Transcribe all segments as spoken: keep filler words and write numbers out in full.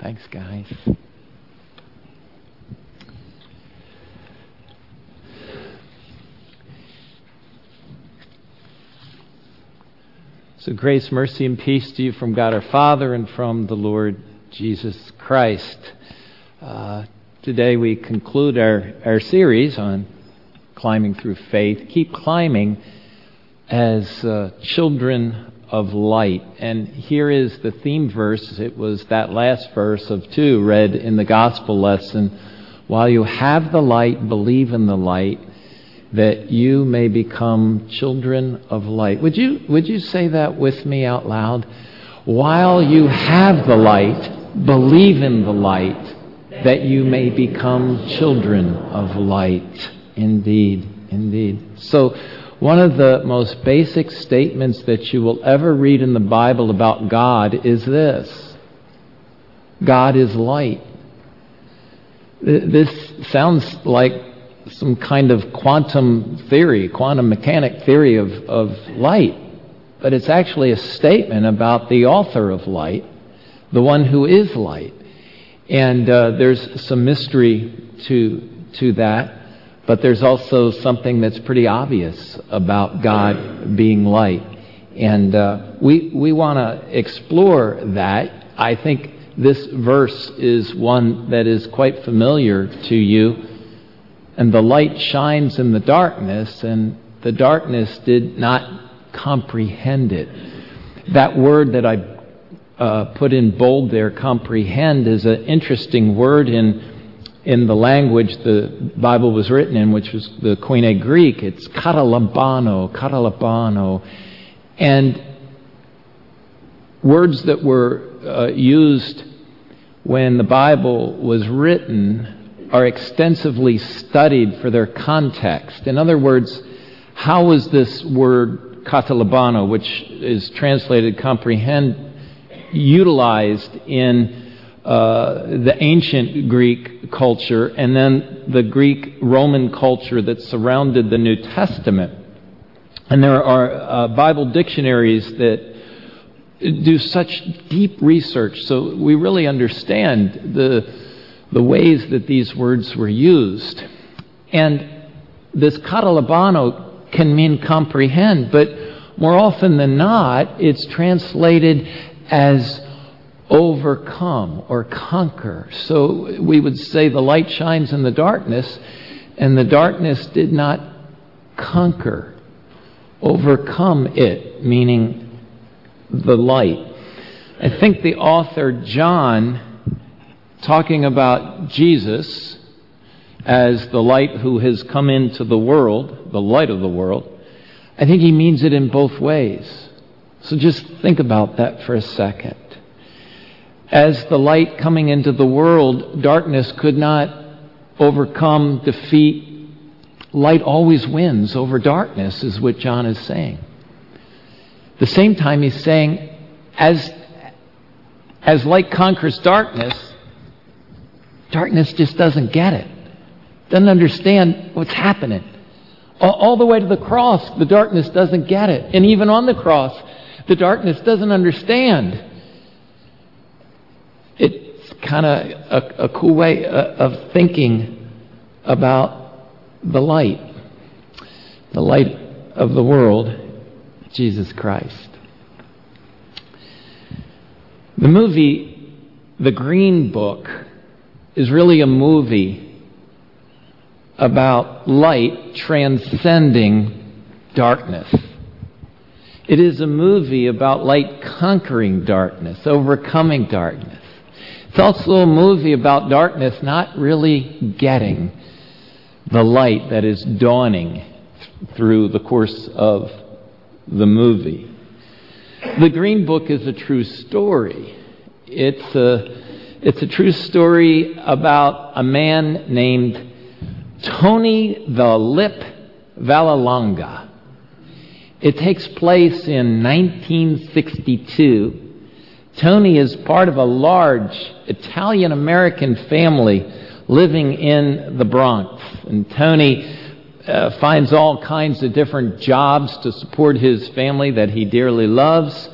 Thanks, guys. So grace, mercy, and peace to you from God our Father and from the Lord Jesus Christ. Uh, today we conclude our, our series on climbing through faith. Keep climbing as uh, children of light. And here is the theme verse. It was that last verse of two read in the gospel lesson. While you have the light, believe in the light, that you may become children of light. Would you would you say that with me out loud? While you have the light, believe in the light, that you may become children of light. Indeed, indeed. So one of the most basic statements that you will ever read in the Bible about God is this: God is light. This sounds like some kind of quantum theory, quantum mechanic theory of, of light. But it's actually a statement about the author of light, the one who is light. And uh, there's some mystery to to that, but there's also something that's pretty obvious about God being light. And uh, we, we want to explore that. I think this verse is one that is quite familiar to you. And the light shines in the darkness, and the darkness did not comprehend it. That word that I uh, put in bold there, comprehend, is an interesting word in in the language the Bible was written in, which was the Koine Greek. It's katalambano, katalambano. And words that were uh, used when the Bible was written are extensively studied for their context. In other words, how was this word katalambano, which is translated comprehend, utilized in uh, the ancient Greek culture and then the Greek-Roman culture that surrounded the New Testament? And there are uh, Bible dictionaries that do such deep research, so we really understand the the ways that these words were used. And this katalambano can mean comprehend, but more often than not, it's translated as overcome or conquer. So we would say the light shines in the darkness, and the darkness did not conquer, overcome it, meaning the light. I think the author John, talking about Jesus as the light who has come into the world, the light of the world, I think he means it in both ways. So just think about that for a second. As the light coming into the world, darkness could not overcome, defeat. Light always wins over darkness, is what John is saying. At the same time, he's saying, as, as light conquers darkness, darkness just doesn't get it. Doesn't understand what's happening. All, all the way to the cross, the darkness doesn't get it. And even on the cross, the darkness doesn't understand. It's kind of a, a cool way of thinking about the light. The light of the world, Jesus Christ. The movie The Green Book is really a movie about light transcending darkness. It is a movie about light conquering darkness, overcoming darkness. It's also a movie about darkness not really getting the light that is dawning through the course of the movie. The Green Book is a true story. It's a It's a true story about a man named Tony the Lip Vallelonga. It takes place in nineteen sixty-two. Tony is part of a large Italian-American family living in the Bronx. And Tony uh, finds all kinds of different jobs to support his family that he dearly loves.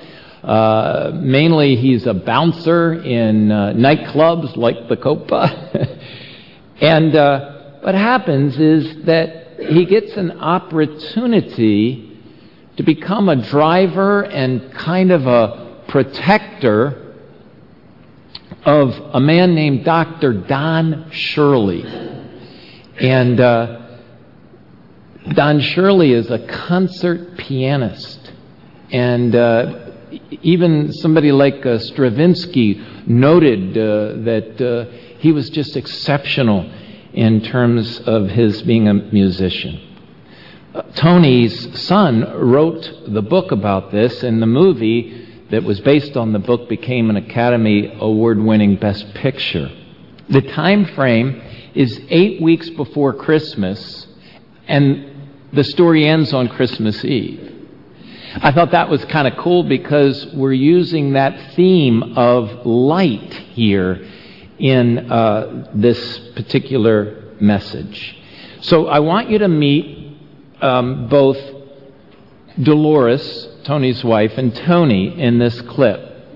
Uh, mainly, he's a bouncer in uh, nightclubs like the Copa. And uh, what happens is that he gets an opportunity to become a driver and kind of a protector of a man named Doctor Don Shirley. And uh, Don Shirley is a concert pianist. And uh, even somebody like uh, Stravinsky noted uh, that uh, he was just exceptional in terms of his being a musician. Uh, Tony's son wrote the book about this, and the movie that was based on the book became an Academy Award-winning Best Picture. The time frame is eight weeks before Christmas, and the story ends on Christmas Eve. I thought that was kind of cool because we're using that theme of light here in uh, this particular message. So I want you to meet um, both Dolores, Tony's wife, and Tony in this clip.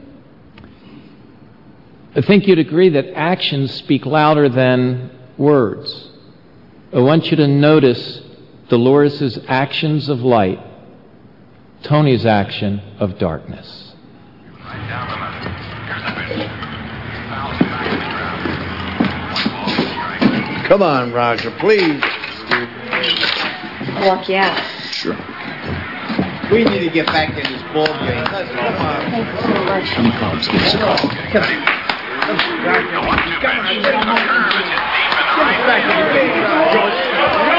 I think you'd agree that actions speak louder than words. I want you to notice Dolores' actions of light, Tony's action of darkness. Come on, Roger, please. Walk you out. Sure. We need to get back in this ball game. Come on. Thank you so much. Come on, give us a call. Come on. Come on. Come on. Get us back in the game, Roger.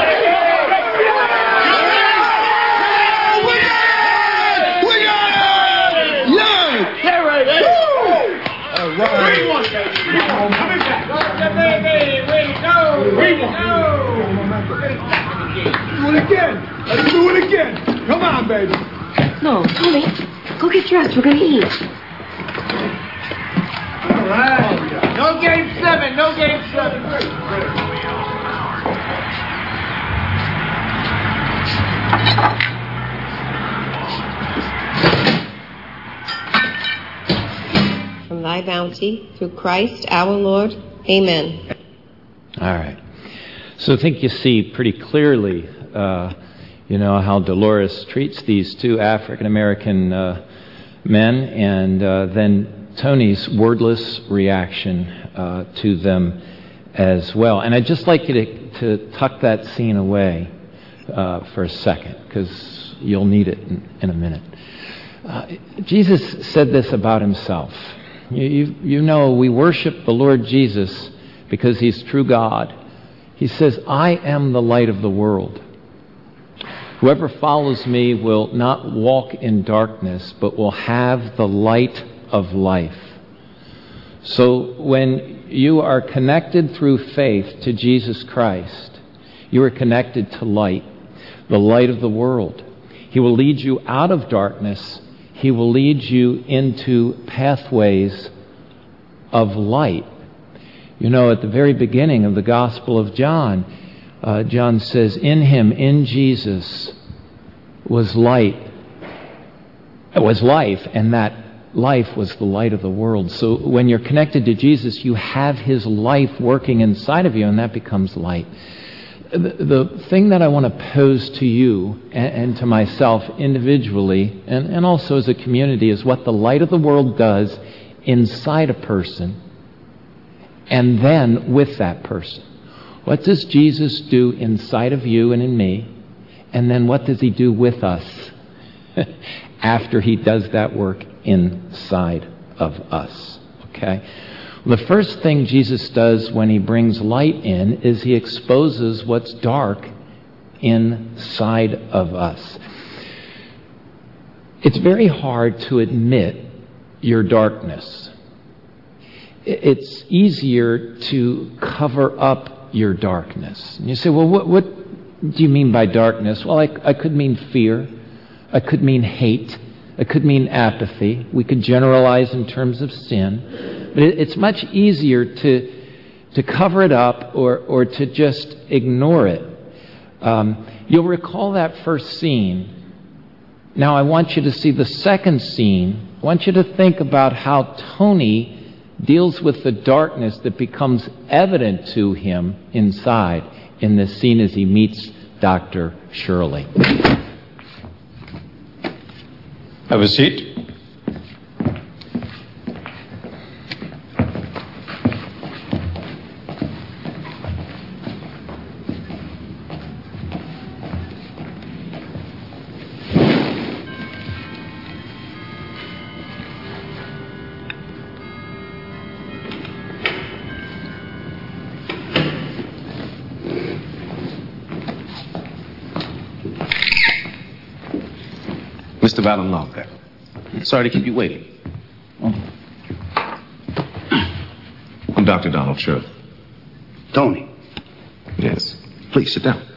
Do it again. Let's do it again. Come on, baby. No, Tony, go get dressed. We're going to eat. All right. No game seven. No game seven. From thy bounty, through Christ our Lord. Amen. All right. So I think you see pretty clearly, uh, you know, how Dolores treats these two African-American uh, men, and uh, then Tony's wordless reaction uh, to them as well. And I'd just like you to, to tuck that scene away uh, for a second, because you'll need it in, in a minute. Uh, Jesus said this about himself. You, you, you know, we worship the Lord Jesus because he's true God. He says, I am the light of the world. Whoever follows me will not walk in darkness, but will have the light of life. So when you are connected through faith to Jesus Christ, you are connected to light, the light of the world. He will lead you out of darkness. He will lead you into pathways of light. You know, at the very beginning of the Gospel of John, uh, John says, in him, in Jesus, was light. It was life, and that life was the light of the world. So when you're connected to Jesus, you have his life working inside of you, and that becomes light. The, the thing that I want to pose to you and, and to myself individually, and, and also as a community, is what the light of the world does inside a person, and then with that person. What does Jesus do inside of you and in me? And then what does he do with us after he does that work inside of us? Okay? Well, the first thing Jesus does when he brings light in is he exposes what's dark inside of us. It's very hard to admit your darkness. It's easier to cover up your darkness. And you say, well, what, what do you mean by darkness? Well, I, I could mean fear. I could mean hate. I could mean apathy. We could generalize in terms of sin. But it, it's much easier to to cover it up or, or to just ignore it. Um, you'll recall that first scene Now I want you to see the second scene. I want you to think about how Tony deals with the darkness that becomes evident to him inside in this scene as he meets Doctor Shirley. Have a seat. Mister Vallon Lockhart. Sorry to keep you waiting. I'm Doctor Donald Shirley. Tony. Yes. Please sit down.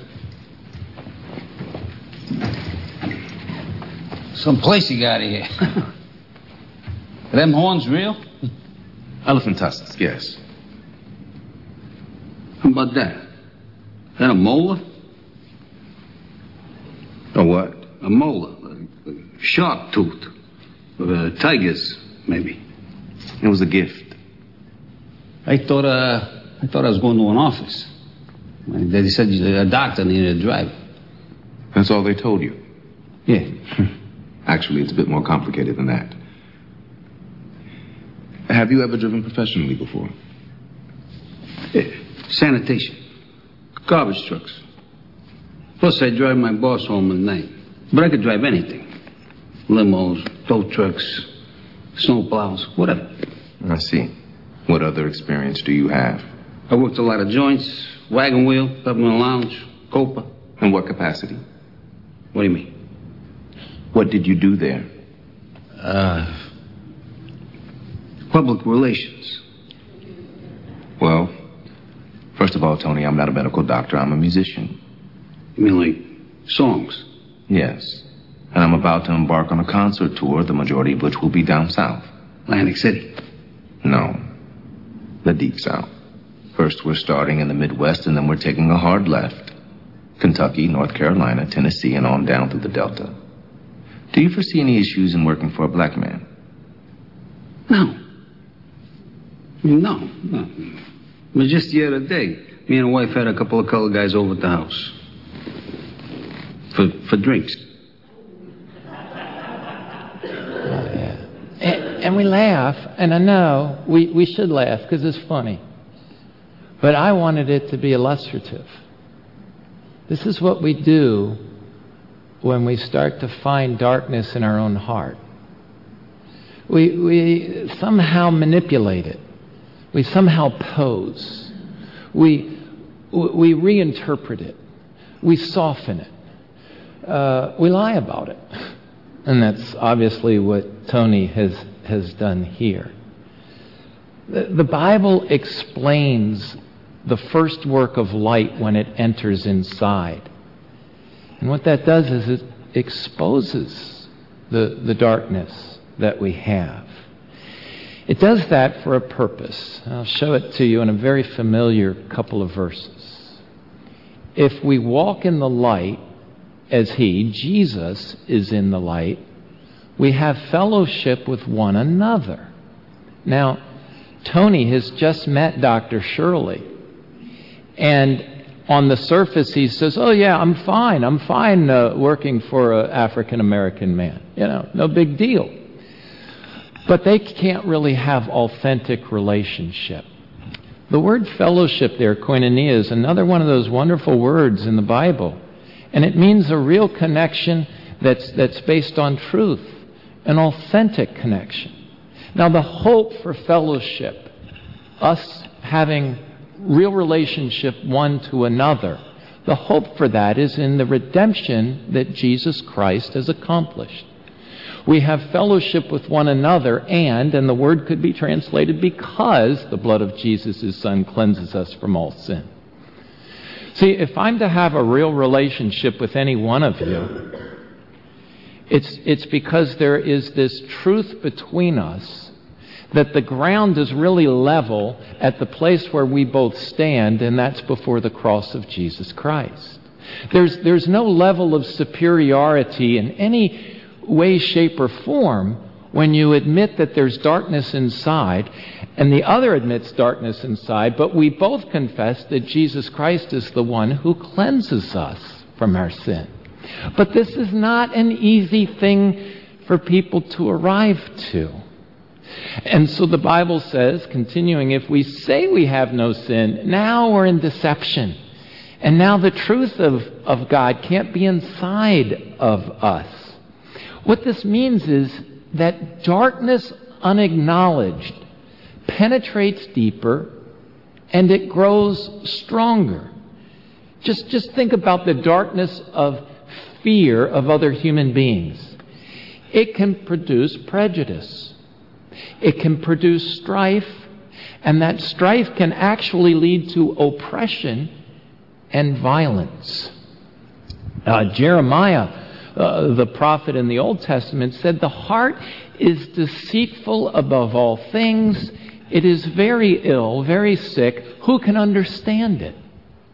Some place you got here. Are them horns real? Elephant tusks, yes. How about that? Is that a molar? A what? A molar. A, a shark tooth. Uh, tigers, maybe. It was a gift. I thought, uh, I thought I was going to an office. They said a doctor needed a driver. That's all they told you? Yeah. Actually, it's a bit more complicated than that. Have you ever driven professionally before? Yeah. Sanitation. Garbage trucks. Plus, I drive my boss home at night. But I could drive anything. Limos, tow trucks, snow plows, whatever. I see. What other experience do you have? I worked a lot of joints, wagon wheel, government lounge, Copa. In what capacity? What do you mean? What did you do there? Uh, public relations. Well, first of all, Tony, I'm not a medical doctor. I'm a musician. You mean like songs? Yes. And I'm about to embark on a concert tour, the majority of which will be down south. Atlantic City? No. The deep south. First, we're starting in the Midwest, and then we're taking a hard left. Kentucky, North Carolina, Tennessee, and on down through the Delta. Do you foresee any issues in working for a black man? No. No, no. But just the other day, me and the wife had a couple of colored guys over at the house. For, for drinks. And we laugh, and I know we, we should laugh because it's funny. But I wanted it to be illustrative. This is what we do when we start to find darkness in our own heart. We, we somehow manipulate it. We somehow pose. We, we reinterpret it. We soften it. Uh, we lie about it. And that's obviously what Tony has has done here. The, the Bible explains the first work of light when it enters inside. And what that does is it exposes the, the darkness that we have. It does that for a purpose. I'll show it to you in a very familiar couple of verses. If we walk in the light as He, Jesus, is in the light, we have fellowship with one another. Now, Tony has just met Doctor Shirley. And on the surface, he says, oh, yeah, I'm fine. I'm fine uh, working for an African-American man. You know, no big deal. But they can't really have authentic relationship. The word fellowship there, koinonia, is another one of those wonderful words in the Bible. And it means a real connection that's, that's based on truth. An authentic connection. Now, the hope for fellowship, us having real relationship one to another, the hope for that is in the redemption that Jesus Christ has accomplished. We have fellowship with one another, and, and the word could be translated, because the blood of Jesus, His Son, cleanses us from all sin. See, if I'm to have a real relationship with any one of you, It's, it's because there is this truth between us that the ground is really level at the place where we both stand, and that's before the cross of Jesus Christ. There's, there's no level of superiority in any way, shape, or form when you admit that there's darkness inside and the other admits darkness inside, but we both confess that Jesus Christ is the one who cleanses us from our sin. But this is not an easy thing for people to arrive to. And so the Bible says, continuing, if we say we have no sin, now we're in deception. And now the truth of, of God can't be inside of us. What this means is that darkness unacknowledged penetrates deeper and it grows stronger. Just, just think about the darkness of fear of other human beings. It can produce prejudice. It can produce strife, and that strife can actually lead to oppression and violence. Uh, Jeremiah, uh, the prophet in the Old Testament, said, the heart is deceitful above all things. It is very ill, very sick. Who can understand it?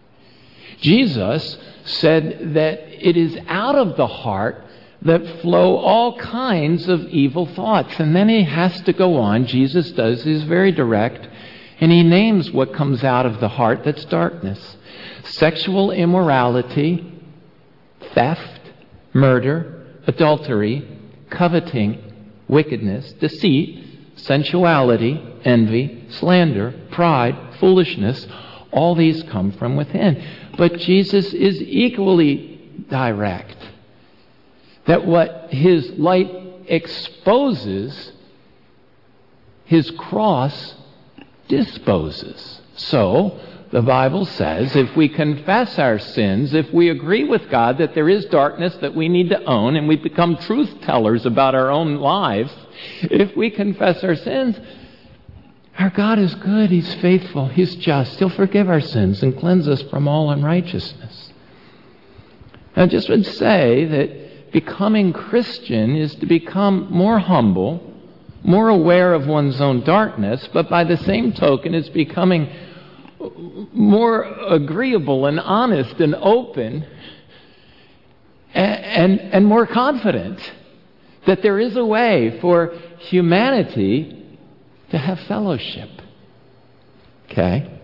Jesus said that it is out of the heart that flow all kinds of evil thoughts. And then he has to go on. Jesus does. He's very direct. And he names what comes out of the heart that's darkness. Sexual immorality, theft, murder, adultery, coveting, wickedness, deceit, sensuality, envy, slander, pride, foolishness. All these come from within. But Jesus is equally direct. That what his light exposes, his cross disposes. So, the Bible says, if we confess our sins, if we agree with God that there is darkness that we need to own, and we become truth tellers about our own lives, if we confess our sins, our God is good, He's faithful, He's just. He'll forgive our sins and cleanse us from all unrighteousness. I just would say that becoming Christian is to become more humble, more aware of one's own darkness, but by the same token, it's becoming more agreeable and honest and open and, and, and more confident that there is a way for humanity to have fellowship. Okay?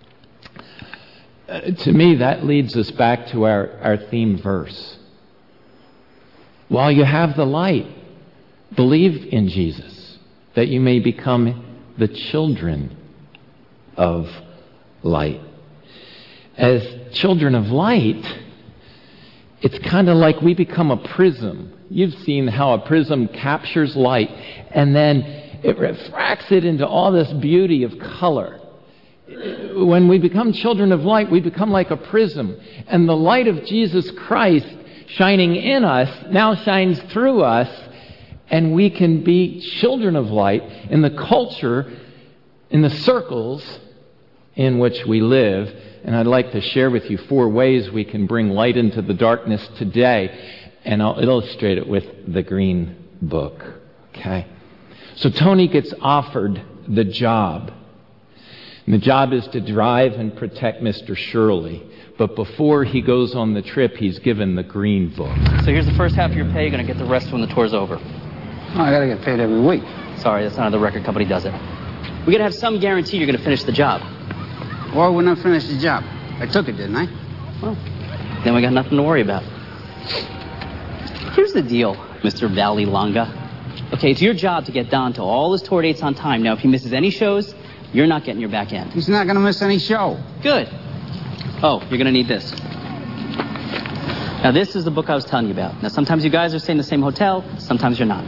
Uh, to me, that leads us back to our, our theme verse. While you have the light, believe in Jesus, that you may become the children of light. As children of light, it's kind of like we become a prism. You've seen how a prism captures light, and then it refracts it into all this beauty of color. When we become children of light, we become like a prism, and the light of Jesus Christ shining in us now shines through us, and we can be children of light in the culture, in the circles in which we live. And I'd like to share with you four ways we can bring light into the darkness today, and I'll illustrate it with the green book. Okay? So Tony gets offered the job. And the job is to drive and protect Mister Shirley. But before he goes on the trip, he's given the green book. So here's the first half of your pay. You're going to get the rest when the tour's over. Oh, I gotta get paid every week. Sorry, that's not how the record company does it. We got to have some guarantee you're going to finish the job. Or when I finish the job. I took it, didn't I? Well, then we got nothing to worry about. Here's the deal, Mister Valley Longa. Okay, it's your job to get Don to all his tour dates on time. Now, if he misses any shows, you're not getting your back end. He's not gonna miss any show. Good. Oh, you're going to need this. Now, this is the book I was telling you about. Now, sometimes you guys are staying in the same hotel. Sometimes you're not.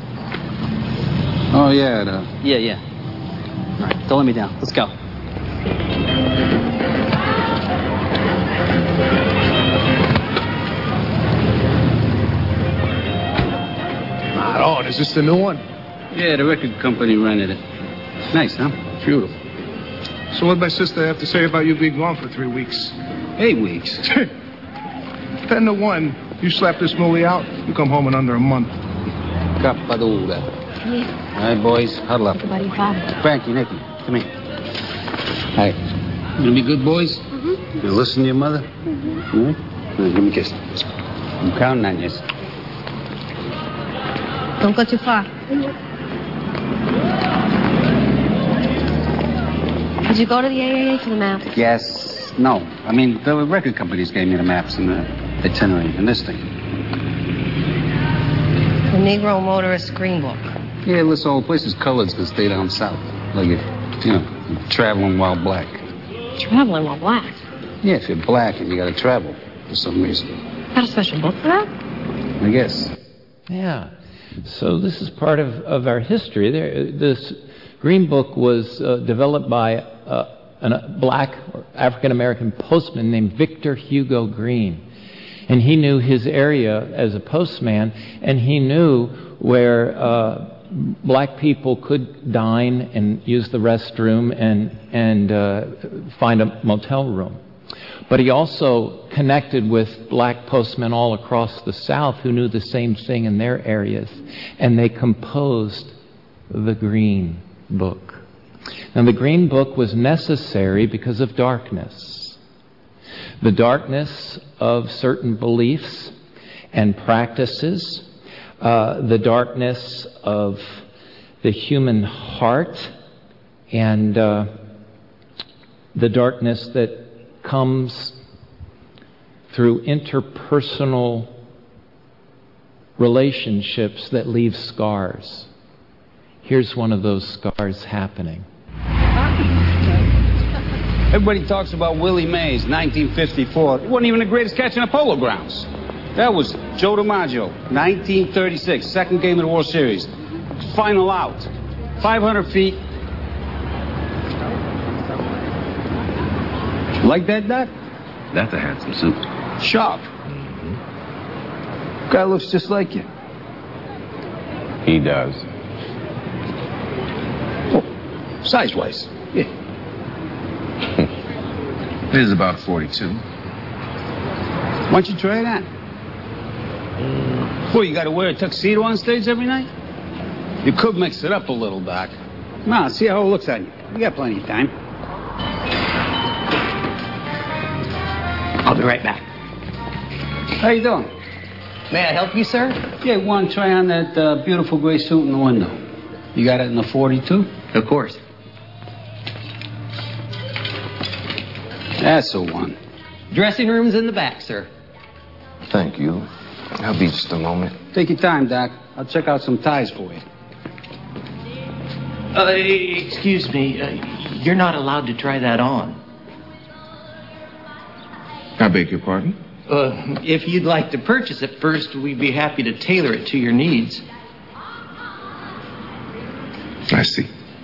Oh, yeah. The... Yeah, yeah. All right, don't let me down. Let's go. Not on. Is this the new one? Yeah, the record company rented it. Nice, huh? Beautiful. So what did my sister have to say about you being gone for three weeks? Eight weeks. Ten to one. You slap this movie out, you come home in under a month. Capadura. Yes. All right, boys, huddle up. Everybody, Father. Frankie, Nicky, come here. Hi. You gonna be good boys? Mm-hmm. You listen to your mother? Mm-hmm. mm-hmm. Give me a kiss. I'm counting on you. Don't go too far. Did you go to the A A A for the maps? Yes. No. I mean, the record companies gave me the maps and the itinerary and this thing. The Negro Motorist Green Book. Yeah, lists all places colored that stay down south. Like if, you know, traveling while black. Traveling while black? Yeah, if you're black and you gotta travel for some reason. Got a special book for that? I guess. Yeah. So this is part of, of our history. There, this Green Book was uh, developed by uh, a black African-American postman named Victor Hugo Green. And he knew his area as a postman, and he knew where uh, black people could dine and use the restroom and, and uh, find a motel room. But he also connected with black postmen all across the South who knew the same thing in their areas, and they composed the Green Book. Now, the Green Book was necessary because of darkness. The darkness of certain beliefs and practices, uh, the darkness of the human heart, and uh, the darkness that comes through interpersonal relationships that leave scars. Here's one of those scars happening. Everybody talks about Willie Mays, nineteen fifty-four. He wasn't even the greatest catch in the Polo Grounds. That was Joe DiMaggio, nineteen thirty-six, second game of the World Series. Final out. five hundred feet. Like that, Doc? That's a handsome suit. Sharp. Guy looks just like you. He does. Oh, size-wise. Yeah. It is about forty-two. Why don't you try that? Well, you got to wear a tuxedo on stage every night? You could mix it up a little, Doc. Nah, see how it looks on you. You got plenty of time. I'll be right back. How you doing? May I help you, sir? Yeah, one try on that uh, beautiful gray suit in the window. You got it in the forty-two? Of course. That's the one. Dressing room's in the back, sir. Thank you. I'll be just a moment. Take your time, Doc. I'll check out some ties for you. Uh, excuse me. Uh, you're not allowed to try that on. I beg your pardon? Uh, if you'd like to purchase it first, we'd be happy to tailor it to your needs. I see.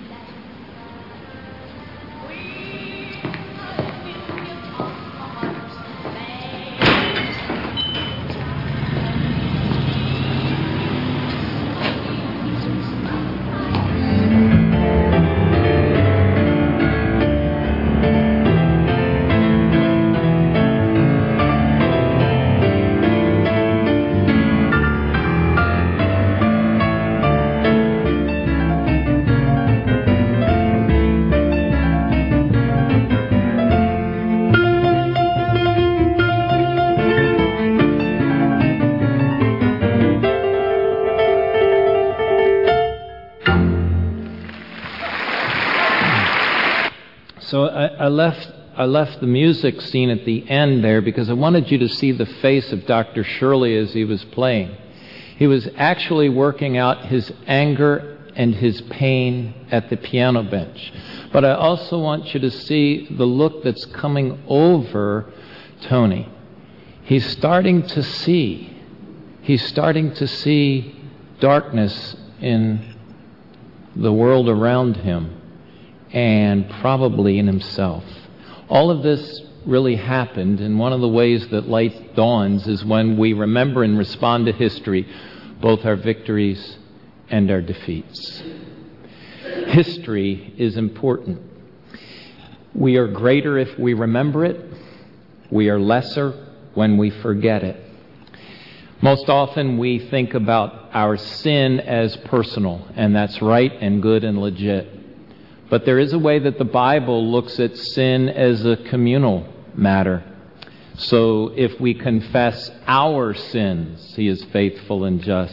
So I, I left I left the music scene at the end there because I wanted you to see the face of Doctor Shirley as he was playing. He was actually working out his anger and his pain at the piano bench. But I also want you to see the look that's coming over Tony. He's starting to see. He's starting to see darkness in the world around him and probably in himself. All of this really happened, and one of the ways that light dawns is when we remember and respond to history, both our victories and our defeats. History is important. We are greater if we remember it. We are lesser when we forget it. Most often we think about our sin as personal, and that's right and good and legit. But there is a way that the Bible looks at sin as a communal matter. So if we confess our sins, He is faithful and just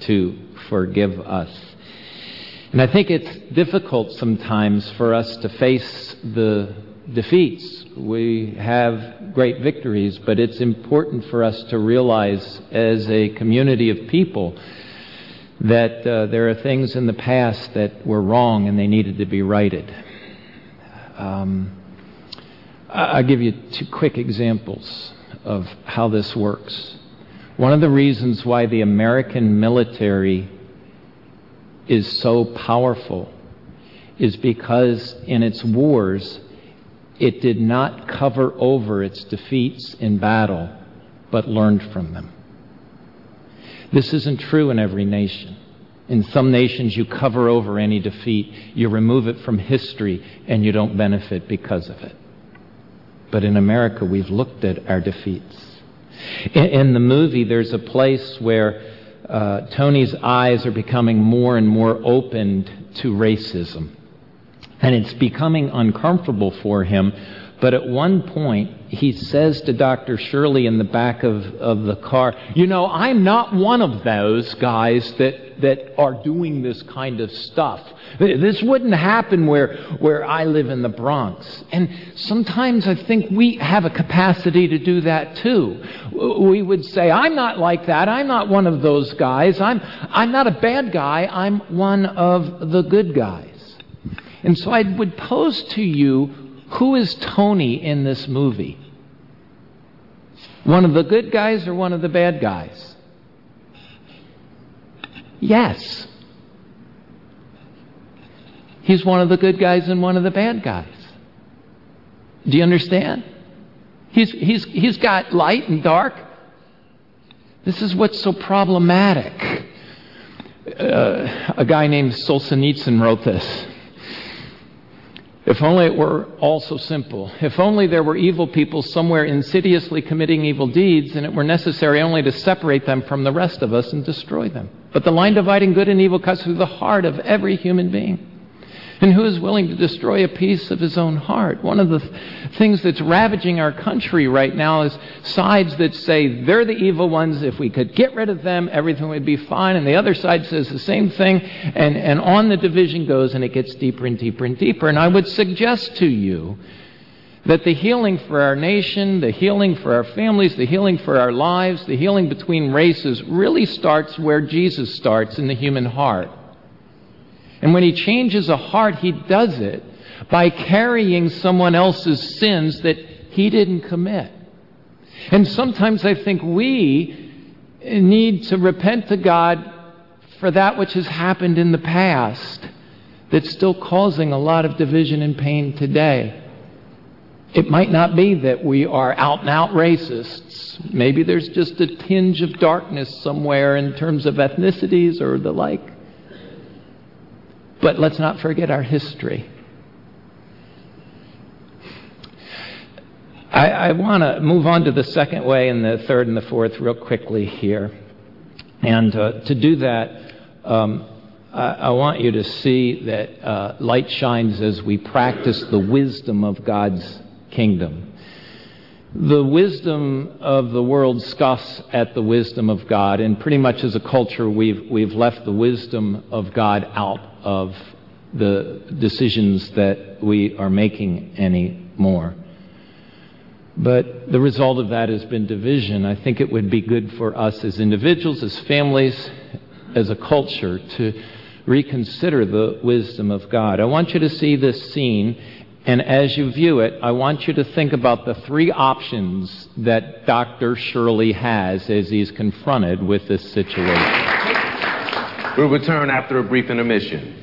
to forgive us. And I think it's difficult sometimes for us to face the defeats. We have great victories, but it's important for us to realize as a community of people that uh, there are things in the past that were wrong and they needed to be righted. Um, I'll give you two quick examples of how this works. One of the reasons why the American military is so powerful is because in its wars, it did not cover over its defeats in battle, but learned from them. This isn't true in every nation. In some nations, you cover over any defeat, you remove it from history, and you don't benefit because of it. But in America, we've looked at our defeats. In, in the movie, there's a place where uh, Tony's eyes are becoming more and more opened to racism. And it's becoming uncomfortable for him. But at one point, he says to Doctor Shirley in the back of, of the car, you know, I'm not one of those guys that, that are doing this kind of stuff. This wouldn't happen where, where I live in the Bronx. And sometimes I think we have a capacity to do that too. We would say, I'm not like that. I'm not one of those guys. I'm, I'm not a bad guy. I'm one of the good guys. And so I would pose to you, who is Tony in this movie? One of the good guys or one of the bad guys? Yes. He's one of the good guys and one of the bad guys. Do you understand? He's, he's, he's got light and dark. This is what's so problematic. Uh, a guy named Solzhenitsyn wrote this. If only it were all so simple. If only there were evil people somewhere insidiously committing evil deeds, and it were necessary only to separate them from the rest of us and destroy them. But the line dividing good and evil cuts through the heart of every human being. And who is willing to destroy a piece of his own heart? One of the th- things that's ravaging our country right now is sides that say they're the evil ones. If we could get rid of them, everything would be fine. And the other side says the same thing. And, and on the division goes, and it gets deeper and deeper and deeper. And I would suggest to you that the healing for our nation, the healing for our families, the healing for our lives, the healing between races really starts where Jesus starts, in the human heart. And when he changes a heart, he does it by carrying someone else's sins that he didn't commit. And sometimes I think we need to repent to God for that which has happened in the past that's still causing a lot of division and pain today. It might not be that we are out and out racists. Maybe there's just a tinge of darkness somewhere in terms of ethnicities or the like. But let's not forget our history. I, I want to move on to the second way and the third and the fourth real quickly here. And uh, to do that, um, I, I want you to see that uh, light shines as we practice the wisdom of God's kingdom. The wisdom of the world scoffs at the wisdom of God, and pretty much as a culture we've we've left the wisdom of God out of the decisions that we are making anymore. But the result of that has been division. I think it would be good for us as individuals, as families, as a culture to reconsider the wisdom of God. I want you to see this scene. And as you view it, I want you to think about the three options that Doctor Shirley has as he's confronted with this situation. We'll return after a brief intermission.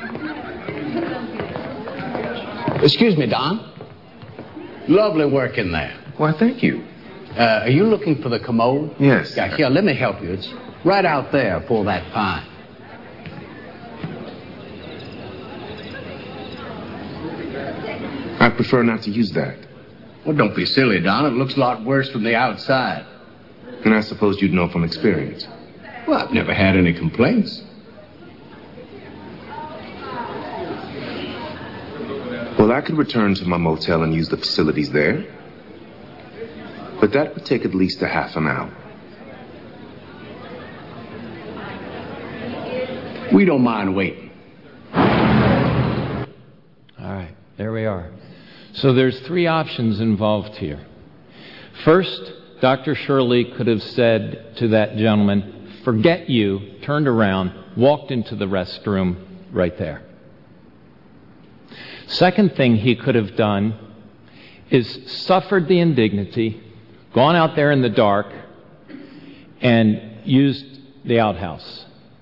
Excuse me, Don. Lovely work in there. Why, thank you. Uh, are you looking for the commode? Yes. Yeah, here, let me help you. It's right out there for that pine. I prefer not to use that. Well, don't be silly, Don. It looks a lot worse from the outside. And I suppose you'd know from experience. Well, I've never had any complaints. Well, I could return to my motel and use the facilities there. But that would take at least a half an hour. We don't mind waiting. All right, there we are. So there's three options involved here. First, Doctor Shirley could have said to that gentleman, forget you, turned around, walked into the restroom right there. Second thing he could have done is suffered the indignity, gone out there in the dark, and used the outhouse.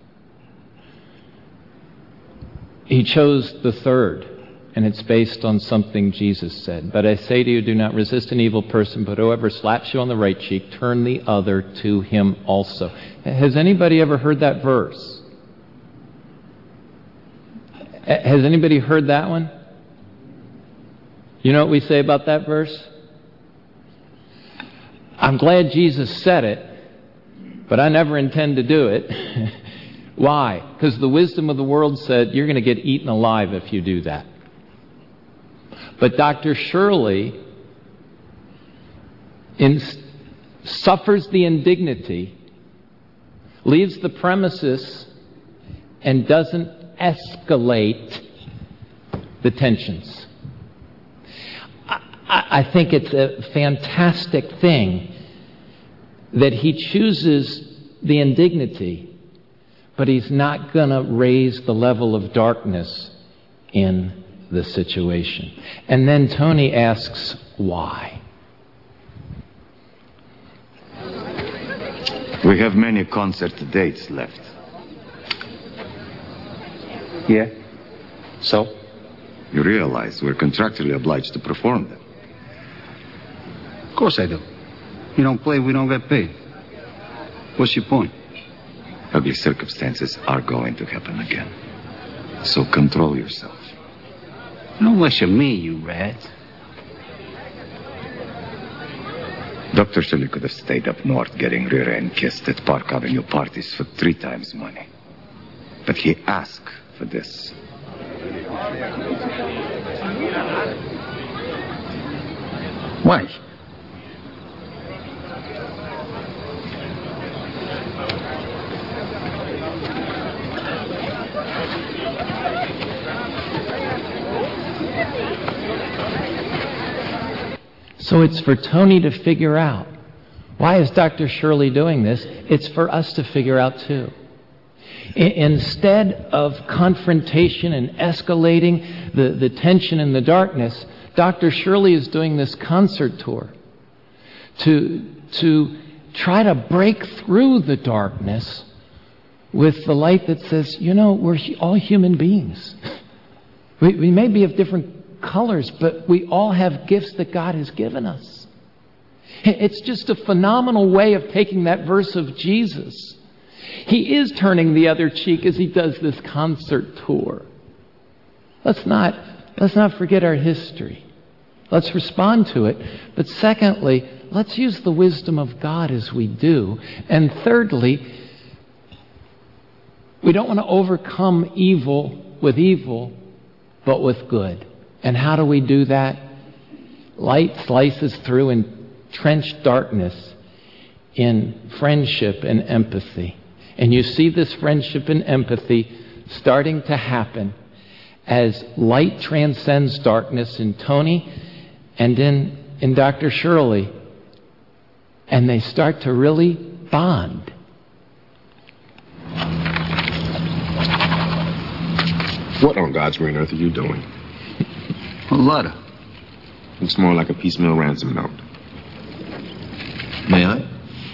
He chose the third, and it's based on something Jesus said. But I say to you, do not resist an evil person, but whoever slaps you on the right cheek, turn the other to him also. Has anybody ever heard that verse? Has anybody heard that one? You know what we say about that verse? I'm glad Jesus said it, but I never intend to do it. Why? Because the wisdom of the world said you're going to get eaten alive if you do that. But Doctor Shirley in, suffers the indignity, leaves the premises, and doesn't escalate the tensions. I think it's a fantastic thing that he chooses the indignity, but he's not going to raise the level of darkness in the situation. And then Tony asks, why? We have many concert dates left. Yeah? So? You realize we're contractually obliged to perform them. Of course I do. You don't play, we don't get paid. What's your point? Ugly circumstances are going to happen again. So control yourself. Don't lecture me, you rat. Doctor Shirley could have stayed up north getting rear-end kissed at Park Avenue parties for three times money. But he asked for this. Why? So it's for Tony to figure out. Why is Doctor Shirley doing this? It's for us to figure out too. I- instead of confrontation and escalating the, the tension and the darkness, Doctor Shirley is doing this concert tour to, to try to break through the darkness with the light that says, you know, we're all human beings. We, we may be of different colors, but we all have gifts that God has given us. It's just a phenomenal way of taking that verse of Jesus. He is turning the other cheek as he does this concert tour. Let's not, let's not forget our history. Let's respond to it. But secondly, let's use the wisdom of God as we do. And thirdly, we don't want to overcome evil with evil, but with good. And how do we do that? Light slices through entrenched darkness in friendship and empathy. And you see this friendship and empathy starting to happen as light transcends darkness in Tony and in, in Doctor Shirley. And they start to really bond. What on God's green earth are you doing? A letter. Looks more like a piecemeal ransom note. May I?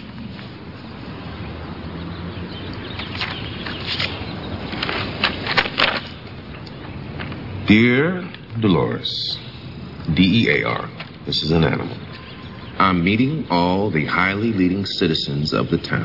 Dear Dolores, D E A R, this is an animal. I'm meeting all the highly leading citizens of the town.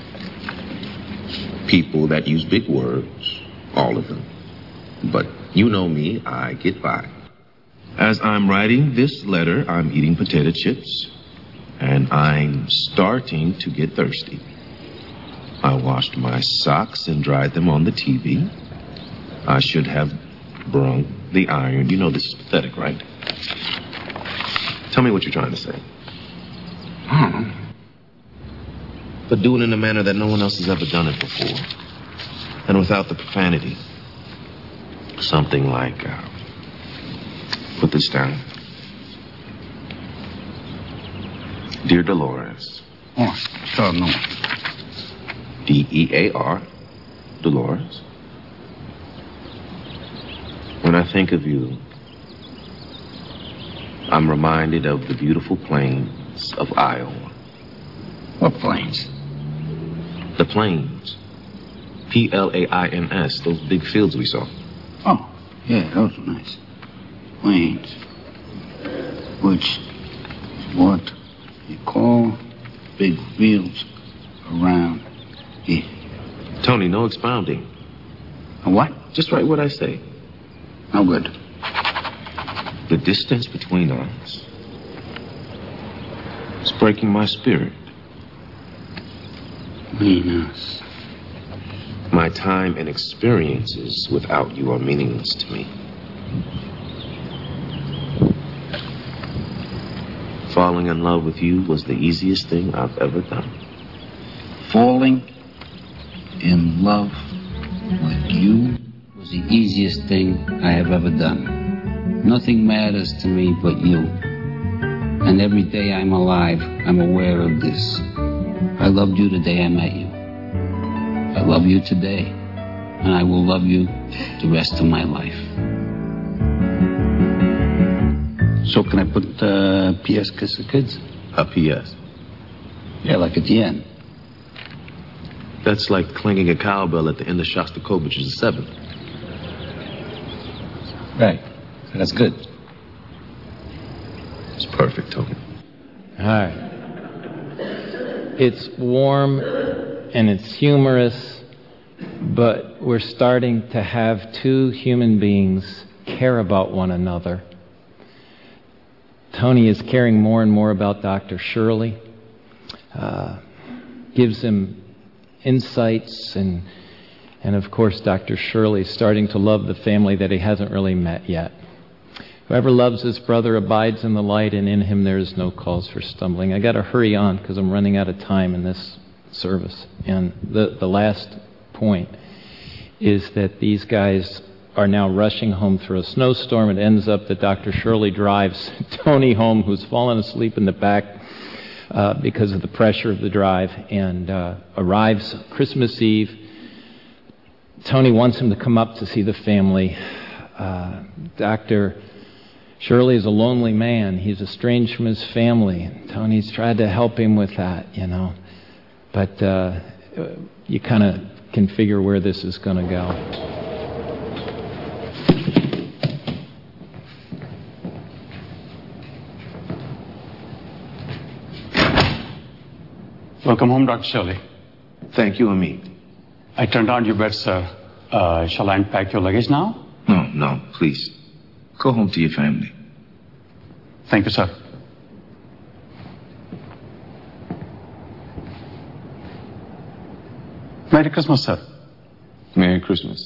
People that use big words, all of them. But you know me, I get by. As I'm writing this letter, I'm eating potato chips, and I'm starting to get thirsty. I washed my socks and dried them on the T V. I should have brung the iron. You know this is pathetic, right? Tell me what you're trying to say. Hmm. But do it in a manner that no one else has ever done it before. And without the profanity. Something like, uh, put this down. Dear Dolores. Oh, sure, no. D E A R, Dolores. When I think of you, I'm reminded of the beautiful plains of Iowa. What plains? The plains. P L A I N S, those big fields we saw. Oh, yeah, those are nice. Plains. Which is what you call big fields around here. Tony, no expounding. A what? Just write what I say. No good. The distance between us is breaking my spirit. Between us. My time and experiences without you are meaningless to me. Falling in love with you was the easiest thing I've ever done. Falling in love with you was the easiest thing I have ever done. Nothing matters to me but you. And every day I'm alive, I'm aware of this. I loved you the day I met you. I love you today, and I will love you the rest of my life. So can I put uh, P S Kiss the Kids? A P S? Yeah, like at the end. That's like clanging a cowbell at the end of Shostakovich's Seventh. Right. That's good. It's perfect, Tony. All right. It's warm and it's humorous, but we're starting to have two human beings care about one another. Tony is caring more and more about Doctor Shirley, uh, gives him insights, and and of course Doctor Shirley is starting to love the family that he hasn't really met yet. Whoever loves his brother abides in the light, and in him there is no cause for stumbling. I got to hurry on because I'm running out of time in this service. And the, the last point is that these guys are now rushing home through a snowstorm. It ends up that Doctor Shirley drives Tony home, who's fallen asleep in the back uh, because of the pressure of the drive, and uh, arrives Christmas Eve. Tony wants him to come up to see the family. Uh, Doctor Shirley is a lonely man. He's estranged from his family. Tony's tried to help him with that, you know. But uh, you kind of can figure where this is going to go. Welcome home, Doctor Shirley. Thank you, Amit. I turned out your bed, sir. Uh, shall I unpack your luggage now? No, no, please. Go home to your family. Thank you, sir. Merry Christmas, sir. Merry Christmas.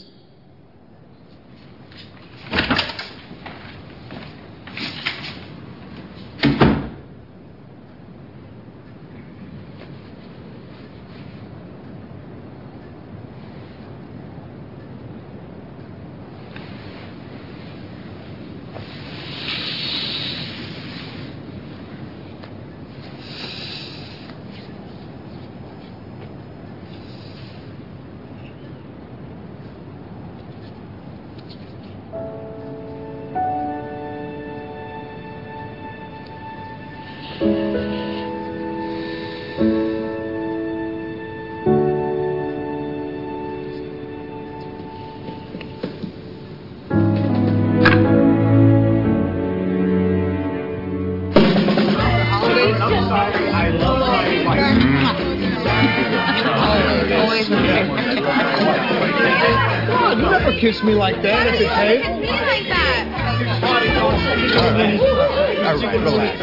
Kiss me like that if it's hate. Kiss me like that. All right, relax.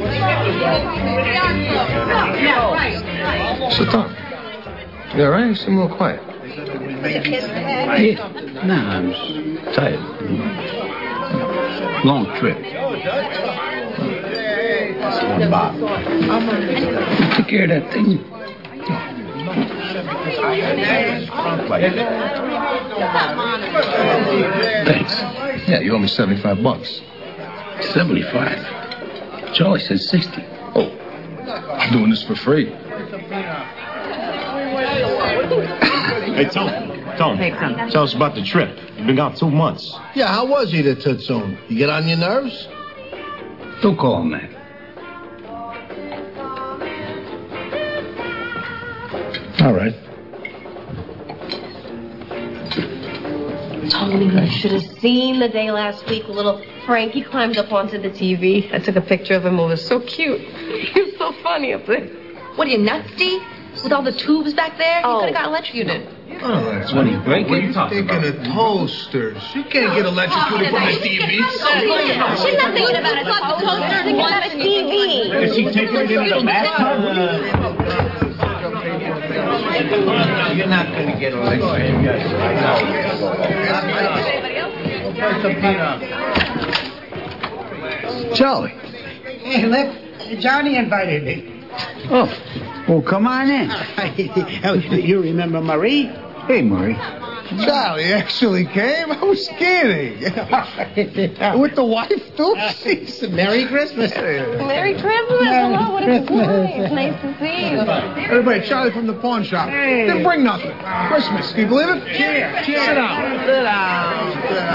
Sit down. You all right? You seem a little quiet. Yeah. Nah, I'm tired. Long trip. Bob. You took care of that thing. Thanks. Yeah, you owe me seventy-five bucks. seventy-five. Charlie said sixty. Oh, I'm doing this for free. Hey, Tony. Tony, Hey, Tom. tell us about the trip. You've been gone two months. Yeah, how was he to Tootsoon? You get on your nerves? Don't call him that. All right. Tony, you should have seen the day last week when little Frankie climbed up onto the T V. I took a picture of him. It was so cute. He was so funny up there. What are you, nuts, Steve? With all the tubes back there? Oh. You could have got electrocuted. Oh, that's What are you breaking? What are you thinking of toasters? You can't get electrocuted from the T V. She's not thinking about it. It's not the toaster. She's thinking about a T V. Is she taking it into the bathtub? You're not going to get electrocuted. Charlie. Hey, look, Johnny invited me. Oh, well, come on in. Oh, you remember Marie? Hey, Murray. Charlie actually came? I was kidding. With the wife, too? Jeez. Merry Christmas. Merry Christmas. Hello, what a surprise. Nice to see you. Everybody, Charlie from the pawn shop. Hey. Didn't bring nothing. Christmas. Can you believe it? Cheer, cheer. Sit down. Sit down. Sit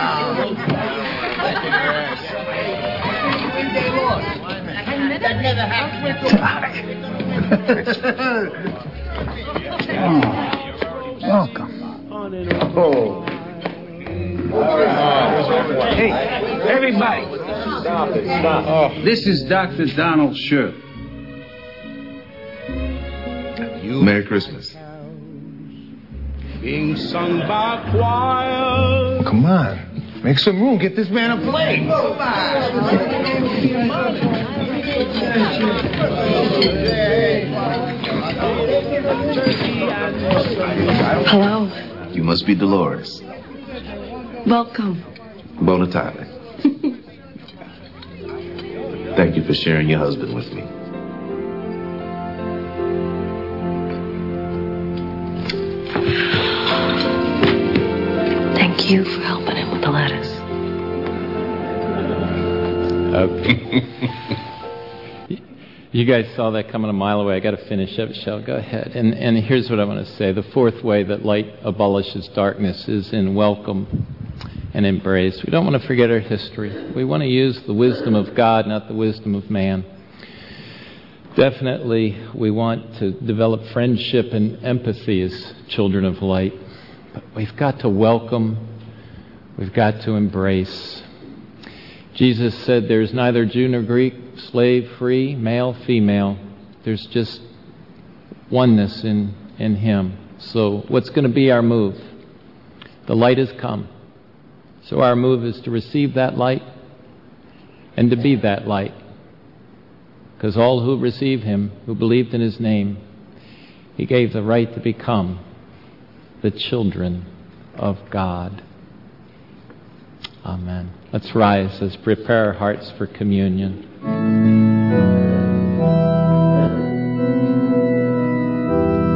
That never happened. Oh, welcome. Oh. Hey, everybody. Stop it, stop. Oh. This is Doctor Donald Scherp. Merry Christmas. Being sung by choir. Come on. Make some room. Get this man a plate. Hello. You must be Dolores. Welcome. Bona Tyler. Thank you for sharing your husband with me. Thank you for helping him with the lettuce. Okay. You guys saw that coming a mile away. I got to finish up, Shell. Go ahead. And, and here's what I want to say. The fourth way that light abolishes darkness is in welcome and embrace. We don't want to forget our history. We want to use the wisdom of God, not the wisdom of man. Definitely, we want to develop friendship and empathy as children of light. But we've got to welcome. We've got to embrace. Jesus said there's neither Jew nor Greek, slave, free, male, female. There's just oneness in, in Him. So what's going to be our move? The light has come. So our move is to receive that light and to be that light. Because all who receive Him, who believed in His name, He gave the right to become the children of God. Amen. Let's rise. Let's prepare our hearts for communion.